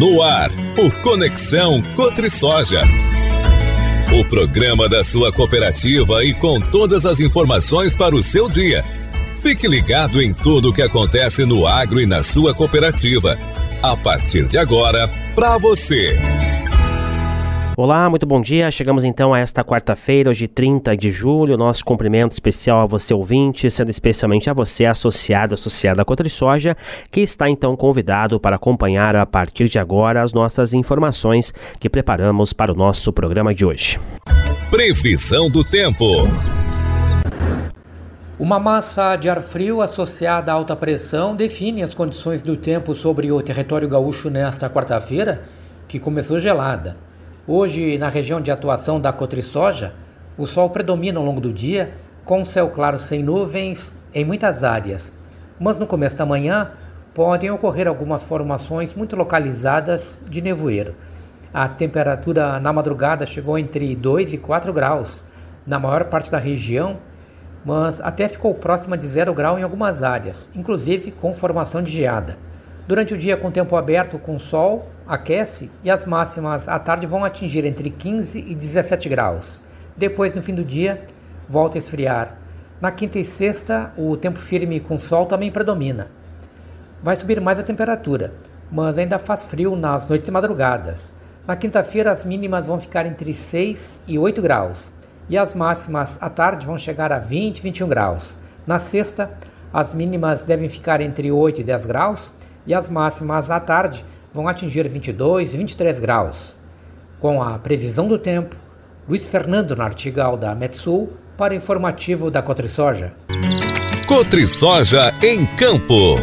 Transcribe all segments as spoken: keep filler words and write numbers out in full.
No ar, o Conexão Cotrisoja. O programa da sua cooperativa e com todas as informações para o seu dia. Fique ligado em tudo o que acontece no agro e na sua cooperativa. A partir de agora, para você. Olá, muito bom dia. Chegamos então a esta quarta-feira, hoje trinta de julho. Nosso cumprimento especial a você ouvinte, sendo especialmente a você associado, associada à Cotrisoja, que está então convidado para acompanhar a partir de agora as nossas informações que preparamos para o nosso programa de hoje. Previsão do tempo. Uma massa de ar frio associada à alta pressão define as condições do tempo sobre o território gaúcho nesta quarta-feira, que começou gelada. Hoje, na região de atuação da Cotrisoja, o sol predomina ao longo do dia, com céu claro sem nuvens em muitas áreas. Mas no começo da manhã, podem ocorrer algumas formações muito localizadas de nevoeiro. A temperatura na madrugada chegou entre dois e quatro graus na maior parte da região, mas até ficou próxima de zero grau em algumas áreas, inclusive com formação de geada. Durante o dia com tempo aberto com sol, aquece e as máximas à tarde vão atingir entre quinze e dezessete graus. Depois, no fim do dia, volta a esfriar. Na quinta e sexta, o tempo firme com sol também predomina. Vai subir mais a temperatura, mas ainda faz frio nas noites e madrugadas. Na quinta-feira, as mínimas vão ficar entre seis e oito graus e as máximas à tarde vão chegar a vinte, vinte e um graus. Na sexta, as mínimas devem ficar entre oito e dez graus e as máximas à tarde vão atingir vinte e dois, vinte e três graus. Com a previsão do tempo, Luiz Fernando Nartigal da Metsul para o informativo da Cotrisoja. Cotrisoja em Campo.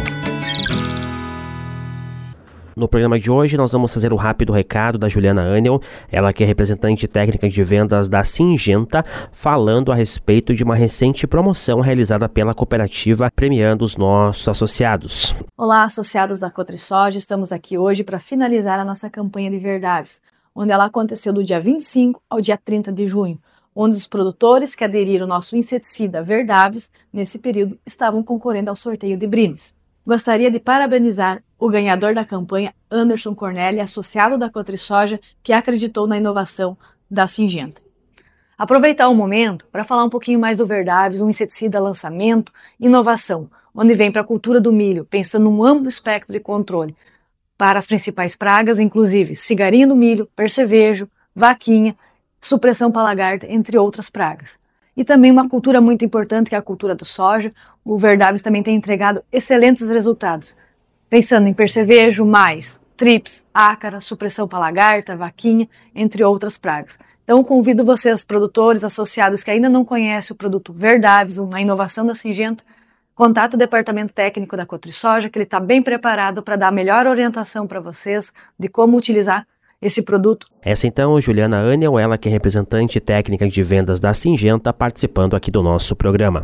No programa de hoje, nós vamos fazer o rápido recado da Juliana Anel, ela que é representante técnica de vendas da Syngenta, falando a respeito de uma recente promoção realizada pela cooperativa, premiando os nossos associados. Olá, associados da Cotrisoja, estamos aqui hoje para finalizar a nossa campanha de Verdaves, onde ela aconteceu do dia vinte e cinco ao dia trinta de junho, onde os produtores que aderiram ao nosso inseticida Verdaves, nesse período, estavam concorrendo ao sorteio de brindes. Gostaria de parabenizar o ganhador da campanha, Anderson Cornelli, associado da Cotrisoja, que acreditou na inovação da Syngenta. Aproveitar o momento para falar um pouquinho mais do Verdaves, um inseticida lançamento e inovação, onde vem para a cultura do milho, pensando num amplo espectro de controle para as principais pragas, inclusive cigarinha do milho, percevejo, vaquinha, supressão para lagarta, entre outras pragas. E também uma cultura muito importante, que é a cultura do soja. O Verdaves também tem entregado excelentes resultados, pensando em percevejo, mais, trips, ácara, supressão para lagarta, vaquinha, entre outras pragas. Então convido vocês, produtores, associados que ainda não conhecem o produto Verdaves, uma inovação da Syngenta, contate o departamento técnico da Cotrisoja, que ele está bem preparado para dar a melhor orientação para vocês de como utilizar esse produto. Essa então, Juliana Anel, ela que é representante técnica de vendas da Syngenta, participando aqui do nosso programa.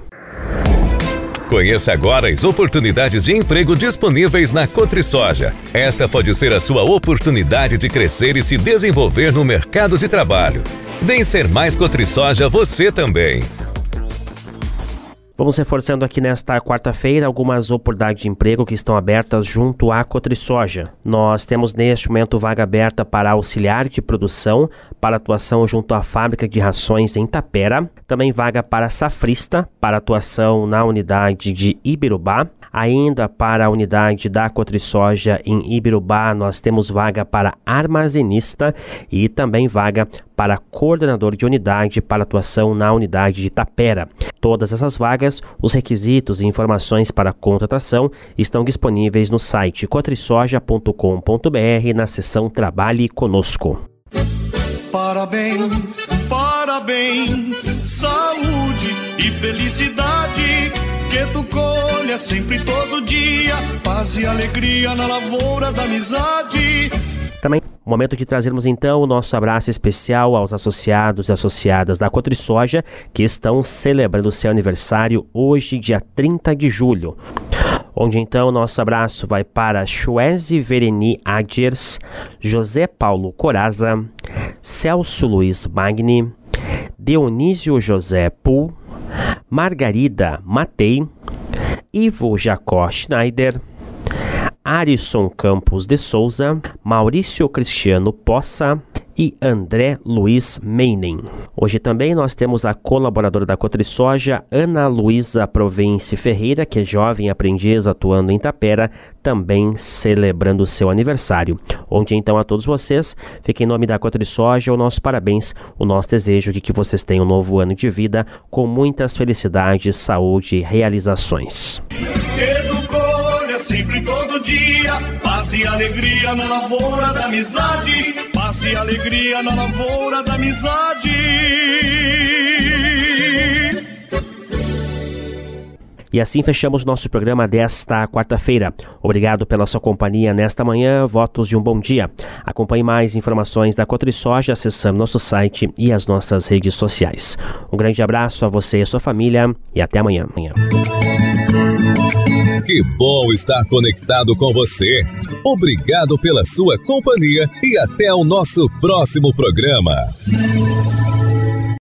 Conheça agora as oportunidades de emprego disponíveis na Cotrisoja. Esta pode ser a sua oportunidade de crescer e se desenvolver no mercado de trabalho. Vem ser mais Cotrisoja você também. Vamos reforçando aqui nesta quarta-feira algumas oportunidades de emprego que estão abertas junto à Cotrisoja. Nós temos neste momento vaga aberta para auxiliar de produção, para atuação junto à fábrica de rações em Tapera. Também vaga para safrista, para atuação na unidade de Ibirubá. Ainda para a unidade da Cotrisoja em Ibirubá, nós temos vaga para armazenista e também vaga para coordenador de unidade para atuação na unidade de Tapera. Todas essas vagas, os requisitos e informações para contratação estão disponíveis no site cotrisoja ponto com ponto b r na seção Trabalhe Conosco. Parabéns, parabéns, saúde e felicidade, que tu colha sempre todo dia, paz e alegria na lavoura da amizade. Também momento de trazermos então o nosso abraço especial aos associados e associadas da Cotrisoja que estão celebrando seu aniversário hoje, dia trinta de julho. Onde então o nosso abraço vai para Chuese Vereni Adgers, José Paulo Coraza, Celso Luiz Magni, Dionísio José Pul, Margarida Matei, Ivo Jacó Schneider, Arisson Campos de Souza, Maurício Cristiano Poça e André Luiz Meinen. Hoje também nós temos a colaboradora da Cotrisoja, Ana Luísa Provence Ferreira, que é jovem aprendiz atuando em Tapera, também celebrando seu aniversário. Onde então a todos vocês, fica em nome da Cotrisoja o nosso parabéns, o nosso desejo de que vocês tenham um novo ano de vida com muitas felicidades, saúde e realizações. Sempre todo dia, paz e alegria na lavoura da amizade, paz e alegria na lavoura da amizade. E assim fechamos nosso programa desta quarta-feira. Obrigado pela sua companhia nesta manhã, votos de um bom dia. Acompanhe mais informações da Cotrisoja acessando nosso site e as nossas redes sociais. Um grande abraço a você e a sua família e até amanhã. Que bom estar conectado com você. Obrigado pela sua companhia e até o nosso próximo programa.